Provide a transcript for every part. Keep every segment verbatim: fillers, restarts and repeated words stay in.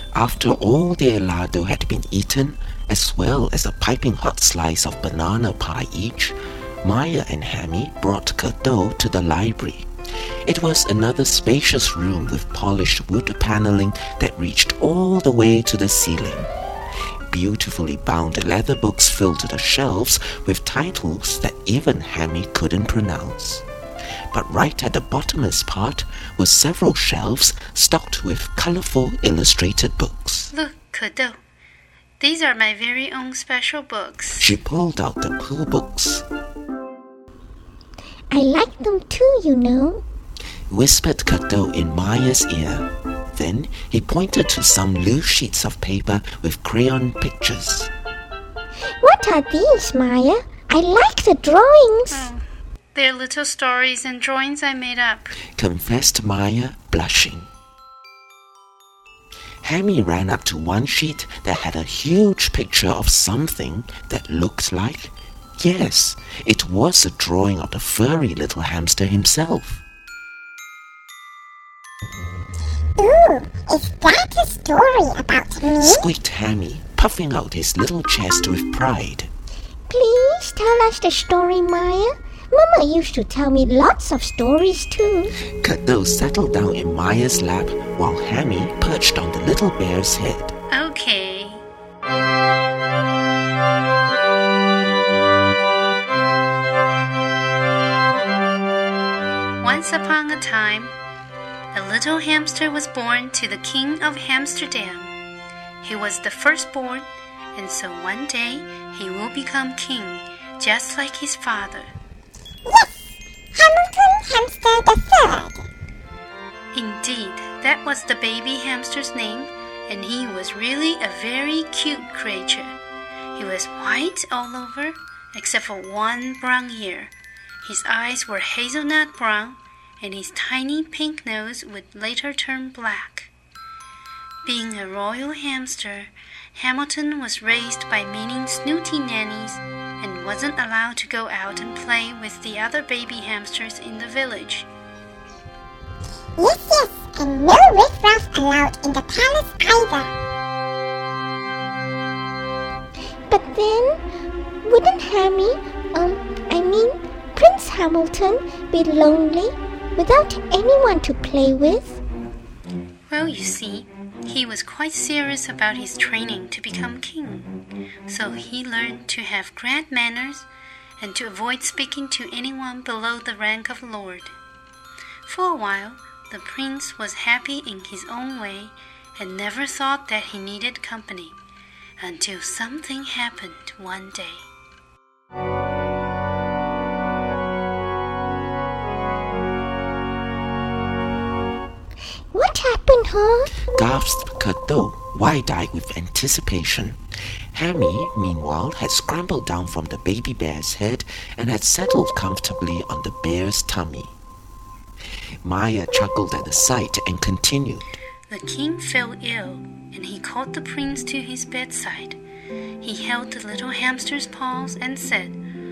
After all the helado had been eaten, as well as a piping hot slice of banana pie each, Maya and Hammy brought Cadeau to the library. It was another spacious room with polished wood paneling that reached all the way to the ceiling. Beautifully bound leather books filled the shelves with titles that even Hammy couldn't pronounce. But right at the bottommost part were several shelves stocked with colorful illustrated books. Look, Cadeau. These are my very own special books. She pulled out the Pooh books. I like them too, you know, whispered Cadeau in Maya's ear. Then he pointed to some loose sheets of paper with crayon pictures. What are these, Maya? I like the drawings. Oh, they're little stories and drawings I made up, confessed Maya, blushing. Hammy ran up to one sheet that had a huge picture of something that looked like, yes, it was a drawing of the furry little hamster himself. Ooh, is that a story about me? Squeaked Hammy, puffing out his little chest with pride. Please tell us the story, Maya. Mama used to tell me lots of stories too. Cadeau settled down in Maya's lap while Hammy perched on the little bear's head. Okay. Once upon a time, a little hamster was born to the king of Hamsterdam. He was the firstborn, and so one day he will become king, just like his father. Yes, Hamilton Hamster the Third. Indeed, that was the baby hamster's name, and he was really a very cute creature. He was white all over, except for one brown ear. His eyes were hazelnut brown, and his tiny pink nose would later turn black. Being a royal hamster, Hamilton was raised by many snooty nannies and wasn't allowed to go out and play with the other baby hamsters in the village. Yes, yes, and no riffraff allowed in the palace either. But then, wouldn't Hammy, um, I mean, Prince Hamilton be lonely without anyone to play with? Well, you see, he was quite serious about his training to become king. So he learned to have grand manners and to avoid speaking to anyone below the rank of lord. For a while, the prince was happy in his own way and never thought that he needed company, until something happened one day. What happened, huh? Gasped Cadeau, wide-eyed with anticipation. Hammy, meanwhile, had scrambled down from the baby bear's head and had settled comfortably on the bear's tummy. Maya chuckled at the sight and continued. The king fell ill, and he called the prince to his bedside. He held the little hamster's paws and said,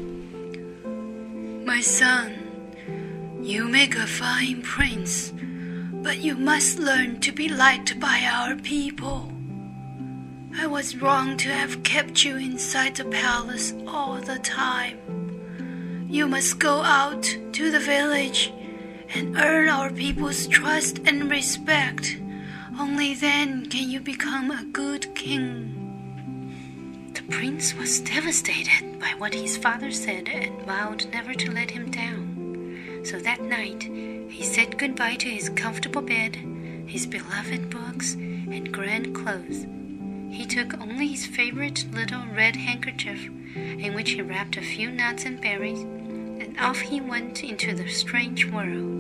"My son, you make a fine prince, but you must learn to be liked by our people. I was wrong to have kept you inside the palace all the time. You must go out to the village and earn our people's trust and respect. Only then can you become a good king." The prince was devastated by what his father said and vowed never to let him down. So that night, he said goodbye to his comfortable bed, his beloved books, and grand clothes. He took only his favorite little red handkerchief, in which he wrapped a few nuts and berries, and off he went into the strange world.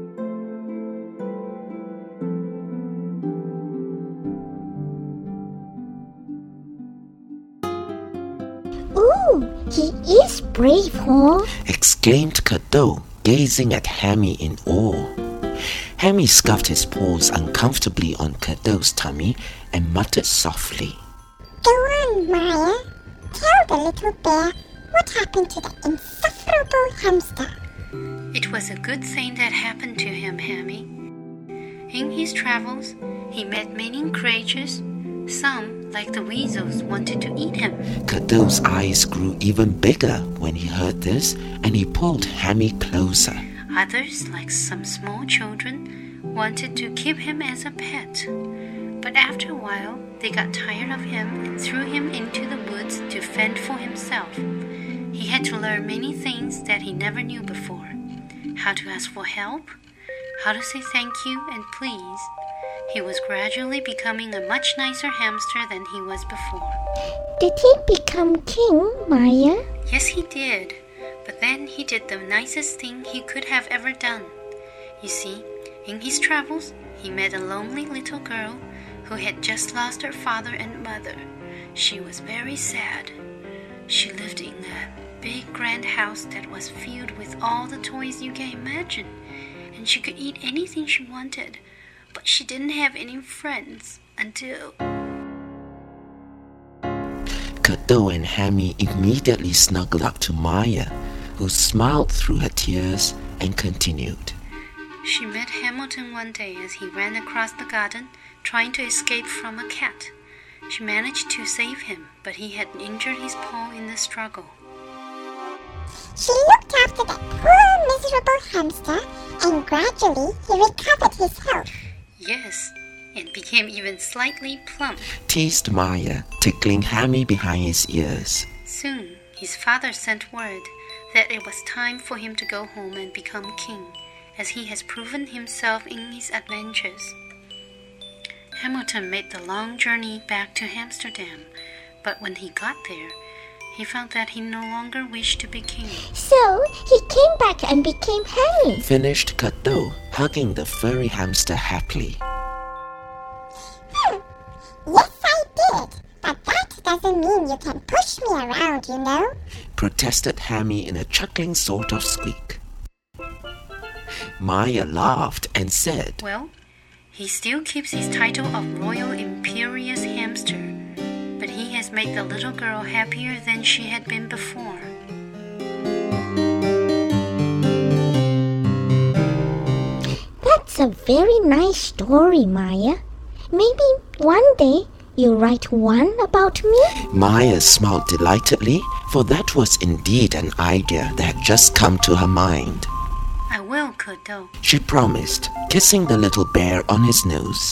Ooh, he is brave, huh? Exclaimed Cadeau, gazing at Hammy in awe. Hammy scuffed his paws uncomfortably on Cadeau's tummy and muttered softly, Go on, Maya. Tell the little bear what happened to the insufferable hamster. It was a good thing that happened to him, Hammy. In his travels, he met many creatures. Some, like the weasels, wanted to eat him. Cadeau's eyes grew even bigger when he heard this, and he pulled Hammy closer. Others, like some small children, wanted to keep him as a pet. But after a while, they got tired of him and threw him into the woods to fend for himself. He had to learn many things that he never knew before. How to ask for help, how to say thank you and please. He was gradually becoming a much nicer hamster than he was before. Did he become king, Maya? Yes, he did. But then he did the nicest thing he could have ever done. You see, in his travels, he met a lonely little girl who had just lost her father and mother. She was very sad. She lived in a big grand house that was filled with all the toys you can imagine, and she could eat anything she wanted, but she didn't have any friends until... Cadeau and Hammy immediately snuggled up to Maya, who smiled through her tears and continued. She met Hamilton one day as he ran across the garden, trying to escape from a cat. She managed to save him, but he had injured his paw in the struggle. She looked after that poor miserable hamster, and gradually he recovered his health. Yes, and became even slightly plump. Teased Maya, tickling Hammy behind his ears. Soon, his father sent word that it was time for him to go home and become king, as he has proven himself in his adventures. Hamilton made the long journey back to Amsterdam, but when he got there, he found that he no longer wished to be king. So he came back and became Hammy. Finished Cadeau, hugging the furry hamster happily. Hmm. Yes, I did. But that doesn't mean you can push me around, you know. Protested Hammy in a chuckling sort of squeak. Maya laughed and said, Well, he still keeps his title of Royal Imperious Hamster, but he has made the little girl happier than she had been before. That's a very nice story, Maya. Maybe one day you'll write one about me? Maya smiled delightedly, for that was indeed an idea that had just come to her mind. I will, Cadeau. She promised, kissing the little bear on his nose.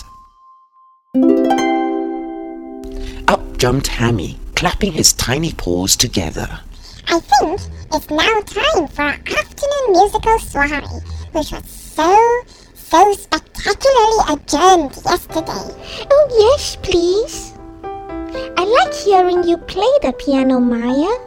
Up jumped Hammy, clapping his tiny paws together. I think it's now time for our afternoon musical soiree, which was so, so spectacularly adjourned yesterday. Oh, yes, please. I like hearing you play the piano, Maya.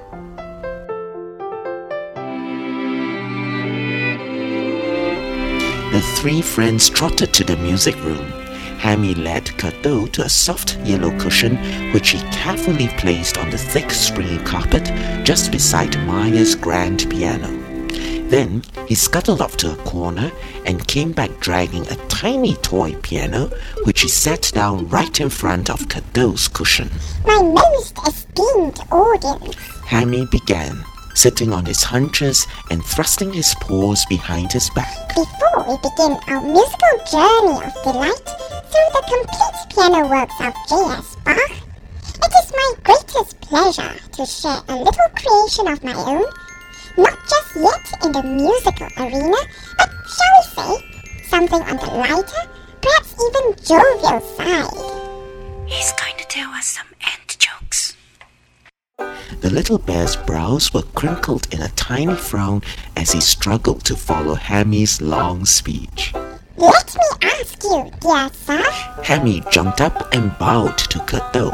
The three friends trotted to the music room. Hammy led Cadeau to a soft yellow cushion, which he carefully placed on the thick springy carpet just beside Maya's grand piano. Then he scuttled off to a corner and came back dragging a tiny toy piano, which he sat down right in front of Cadeau's cushion. My most esteemed audience, Hammy began, sitting on his haunches and thrusting his paws behind his back. Before we begin our musical journey of delight through the complete piano works of J S Bach, it is my greatest pleasure to share a little creation of my own, not just yet in the musical arena, but shall we say, something on the lighter, perhaps even jovial side. He's going to tell us some ant jokes. The little bear's brows were crinkled in a tiny frown as he struggled to follow Hammy's long speech. Let me ask you, dear sir. Hammy jumped up and bowed to Cadeau.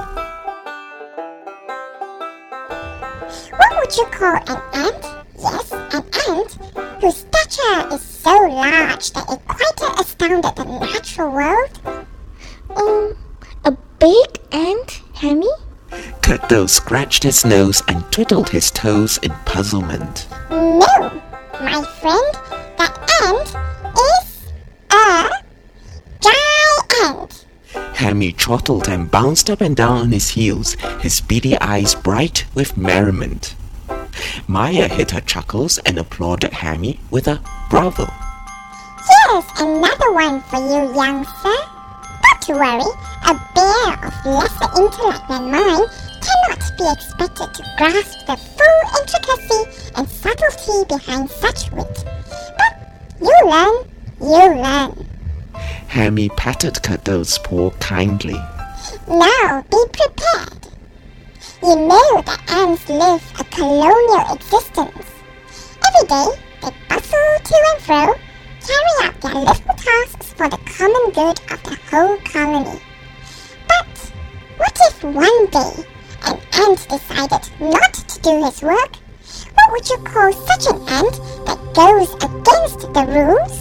What would you call an ant? Yes, an ant whose stature is so large that it quite astounded the natural world. Um, a big ant, Hammy? Cadeau scratched his nose and twiddled his toes in puzzlement. No, my friend, the ant is a giant. Hammy chortled and bounced up and down on his heels, his beady eyes bright with merriment. Maya hid her chuckles and applauded Hammy with a bravo. Here Here's another one for you, young sir. Not to worry, a bear of lesser intellect than mine cannot be expected to grasp the full intricacy and subtlety behind such wit. But you learn, you learn. Hammy patted Cadeau's paw kindly. Now be prepared. You know that ants live a colonial existence. Every day they bustle to and fro, carry out their little tasks for the common good of the whole colony. But what if one day an ant decided not to do his work? What would you call such an ant that goes against the rules?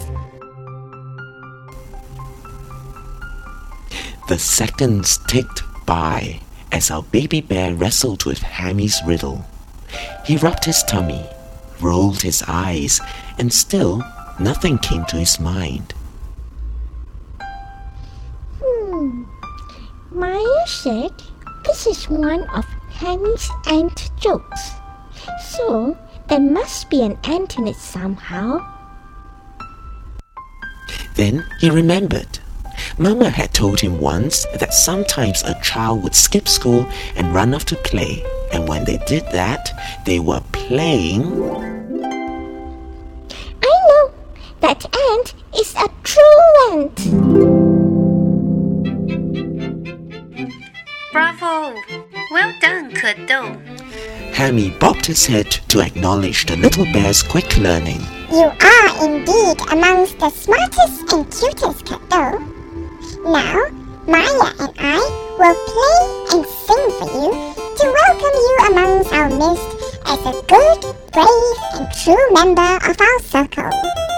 The seconds ticked by as our baby bear wrestled with Hammy's riddle. He rubbed his tummy, rolled his eyes, and still nothing came to his mind. Hmm. Maya said this is one of Hammy's ant jokes. So there must be an ant in it somehow. Then he remembered. Mama had told him once that sometimes a child would skip school and run off to play, and when they did that, they were playing... I know! That ant is a true ant! Bravo! Well done, Cadeau. Hammy bobbed his head to acknowledge the little bear's quick learning. You are indeed amongst the smartest and cutest, Cadeau. Now, Maya and I will play and sing for you to welcome you amongst our midst as a good, brave, and true member of our circle.